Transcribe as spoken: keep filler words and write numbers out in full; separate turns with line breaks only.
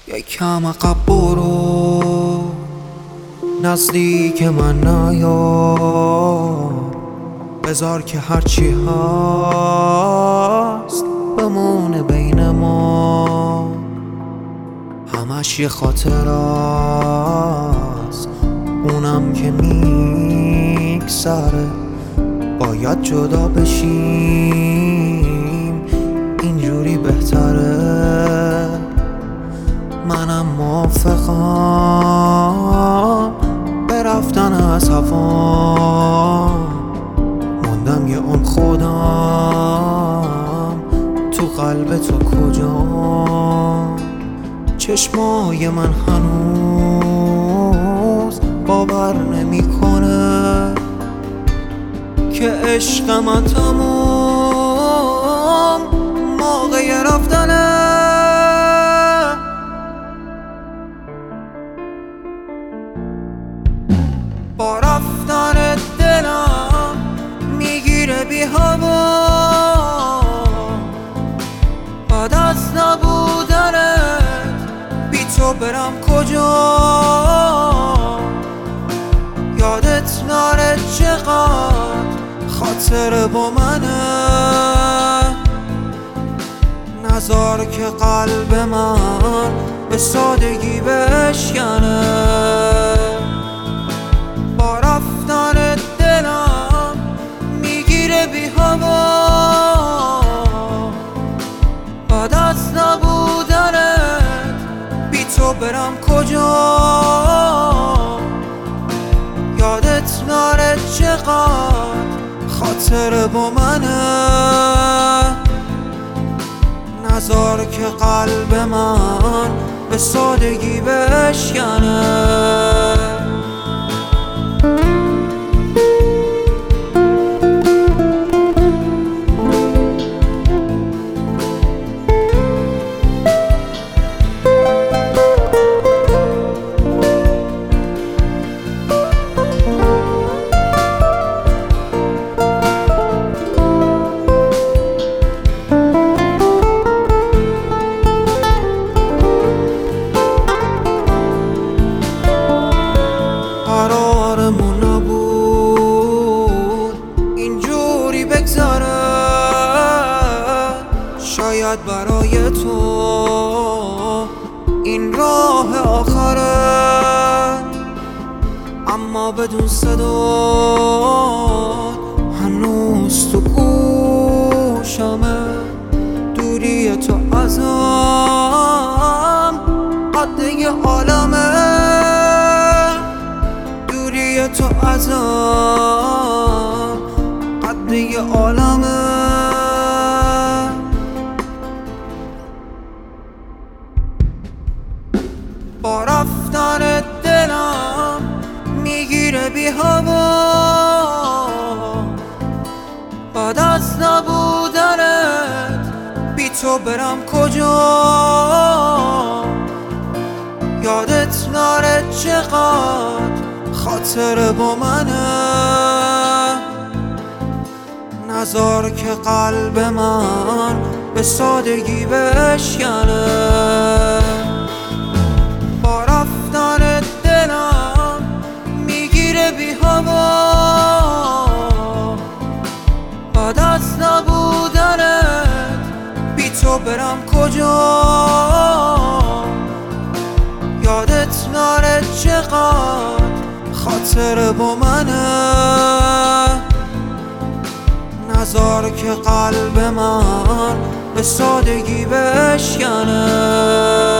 یکم عقب برو، نزدیک من نیا، بذار که هرچی هست بمونه بین ما. همش یه خاطر است، اونم که میگذره. باید جدا بشیم، اینجوری بهتره. منم موافقم به رفتن از هوا، موندم یه اون خودم تو قلب تو کجا. چشمای من هنوز باور نمیکنه که عشق من تموم موقع رفتنه. با رفتن دلم میگیره بی هوا، بعد از نبودنت بی تو برم کجا. یادت نره چقدر خاطر با منه، نذار که قلب من به سادگی بشکنه. با رفتن دلم میگیره بی هوا، بعد از نبودنت بی تو برم کجا. یادت نره چقدر خاطر با منه، نذار که قلب من به سادگی بشکنه. قرارمون نبود اینجوری بگذره، شاید برای تو این راه آخره. اما بدون صدا هنوز تو گوشمه، دوری تو ازم قده عالمه. تو ازم قده عالمه. با رفتن دلم میگیره بی هوا، بعد از نبودنت بی تو برم کجا. یادت نره چقدر خاطر با منه، نذار که قلب من به سادگی بشکنه. با رفتن دلم میگیره بی هوا، بعد از نبودنت بی تو برم کجا. یادت نره چقدر خاطر با منه، نذار که قلب من به سادگی بشکنه.